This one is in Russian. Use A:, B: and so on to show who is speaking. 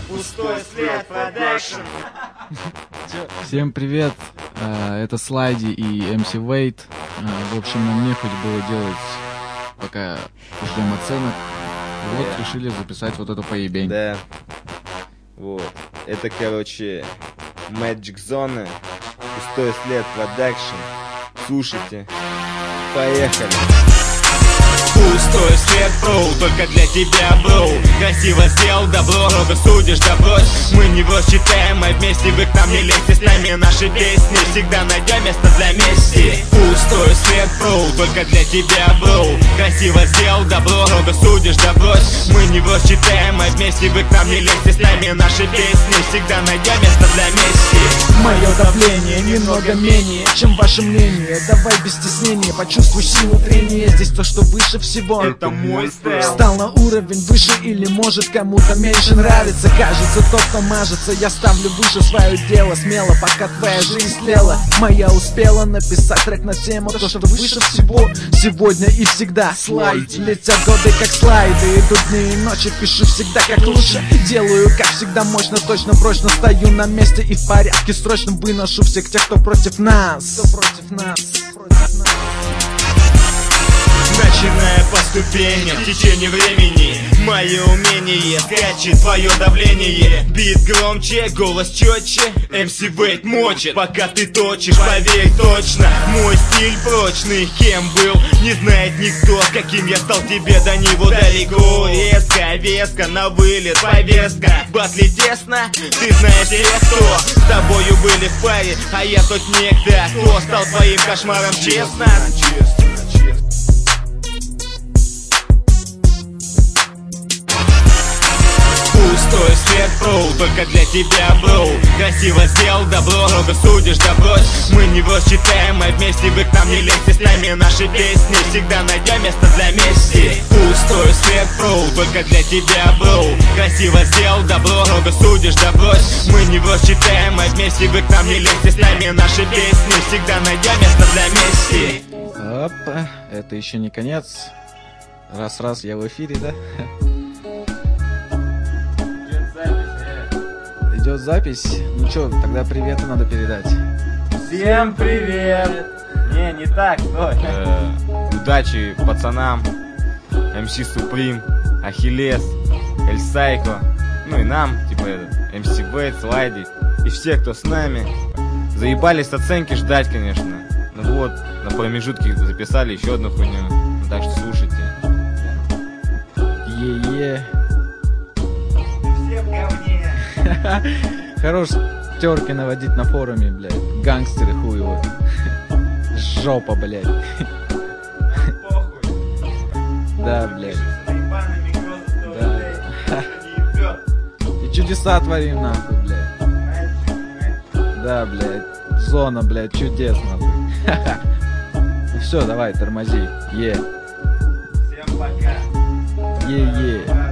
A: Пустой след продакшн.
B: Всем привет, это Слайди и MC Wait. В общем, нам нехуй было делать, пока ждем оценок. Вот решили записать вот эту поебень.
A: Да. Вот. Это, короче, Magic Zone, Пустой след продакшн. Слушайте. Поехали.
C: Пустой след, бро, только для тебя, бро. Красиво сделал добро, много судишь, да брось. Мы не в читаем, а вместе вы к нам не лезьте. С нами наши песни, всегда найдем место для мести. Пустой след, бро, только для тебя, бро. Красиво сделал добро, много судишь, да брось. Мы не в читаем, а вместе вы к нам не лезьте. С нами наши песни, всегда найдем место для мести.
D: Мое давление немного менее, чем ваше мнение. Давай без стеснения, почувствуй силу трения. Здесь то, что выше всего,
C: это мой стайл.
D: Стал на уровень выше или может кому-то меньше нравится. Кажется, тот, кто мажется, я ставлю выше свое дело. Смело, пока твоя жизнь слела. Моя успела написать трек на тему то, что выше всего. Сегодня и всегда слайд. Летят годы как слайды, идут дни и ночи. Пишу всегда как лучше, делаю как всегда мощно, точно, прочно. Стою на месте и в порядке срочно выношу всех тех, кто против нас.
C: Начиная по ступеням, в течение времени мое умение скачет твое давление. Бит громче, голос четче, MC Wait мочит, пока ты точишь, поверь точно. Мой стиль прочный, кем был, не знает никто. Каким я стал тебе до него далеко. Резко, веско, на вылет, повестка. Батли тесно, ты знаешь тех, кто с тобою были в паре, а я тот некто, кто стал твоим кошмаром, честно. Пустой след, бро, только для тебя, бро. Красиво сделал добро, много судишь, да брось. Мы не в читаем, а вместе вы к нам не лезьте. С нами наши песни, всегда найдем место для мести. Пустой след, бро, только для тебя, бро. Красиво сделал добро, много судишь, да брось. Мы не в читаем, а вместе вы к нам не лезьте. С нами наши песни, всегда найдем место для мести.
B: Опа, это еще не конец. Раз-раз, я в эфире, да? Идет запись. Ну чё, тогда приветы надо передать.
A: Всем привет. Не так, стой. Удачи пацанам, MC Supreme, Ахиллес, Эль Сайко, ну и нам, типа MC Wait, Слайди и все, кто с нами. Заебались оценки ждать, конечно. Ну вот, на промежутке записали еще одну хуйню. Ну, так что слушайте.
B: Е-е. Хорош терки наводить на форуме, блядь. Гангстеры хуевые. Жопа, блядь. Да, блядь. Да. И чудеса творим, нахуй, блядь. Да, блядь. Зона, блядь, чудес, нахуй. Ну все, давай, тормози. Е.
A: Всем пока.
B: Е-е.